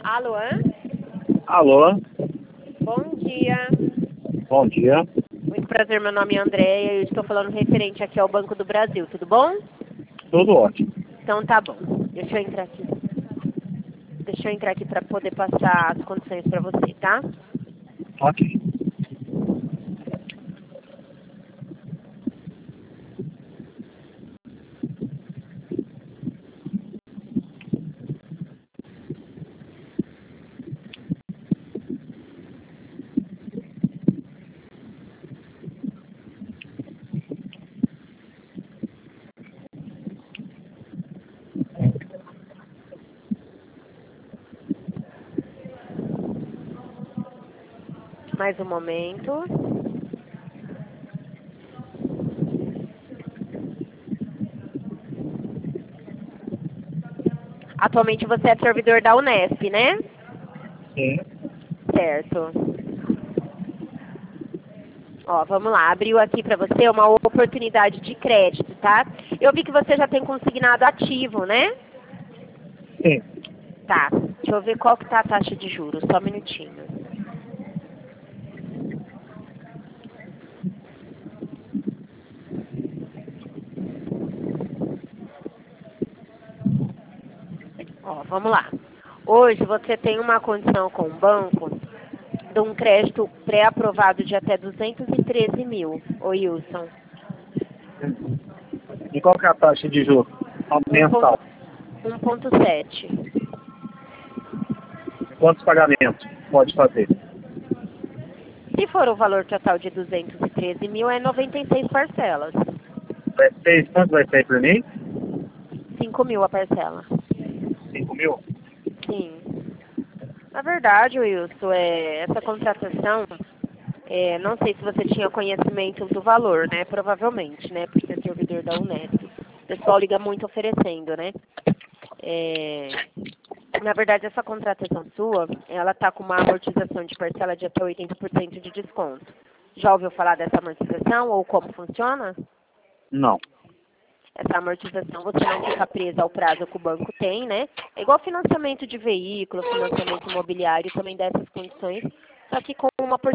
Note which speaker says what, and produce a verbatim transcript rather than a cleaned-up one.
Speaker 1: Alô?
Speaker 2: Alô,
Speaker 1: Bom dia.
Speaker 2: bom dia.
Speaker 1: Muito prazer, meu nome é Andréia e eu estou falando referente aqui ao Banco do Brasil, tudo bom?
Speaker 2: Tudo ótimo.
Speaker 1: Então tá bom. Deixa eu entrar aqui. Deixa eu entrar aqui para poder passar as condições para você, tá?
Speaker 2: Ok.
Speaker 1: Mais um momento. Atualmente você é servidor da Unesp, né?
Speaker 2: Sim.
Speaker 1: Certo. Ó, vamos lá, abriu aqui para você uma oportunidade de crédito, tá? Eu vi que você já tem consignado ativo, né?
Speaker 2: Sim.
Speaker 1: Tá, deixa eu ver qual que tá a taxa de juros, só um minutinho. Ó, vamos lá. Hoje você tem uma condição com o banco de um crédito pré-aprovado de até duzentos e treze mil, ô Wilson.
Speaker 2: E qual que é a taxa de juros mensal?
Speaker 1: um ponto sete.
Speaker 2: Quantos pagamentos pode fazer?
Speaker 1: Se for o valor total de duzentos e treze mil, é noventa e seis parcelas.
Speaker 2: Vai ser, quanto vai ser por mim?
Speaker 1: cinco mil a parcela.
Speaker 2: Cinco mil?
Speaker 1: Sim. Na verdade, Wilson, é, essa contratação, é, não sei se você tinha conhecimento do valor, né? Provavelmente, né? Por ser servidor da Unesp. O pessoal liga muito oferecendo, né? É, na verdade, essa contratação sua, ela tá com uma amortização de parcela de até oitenta por cento de desconto. Já ouviu falar dessa amortização ou como funciona?
Speaker 2: Não.
Speaker 1: Essa amortização você não fica presa ao prazo que o banco tem, né? É igual financiamento de veículo, financiamento imobiliário, também dessas condições, só que com uma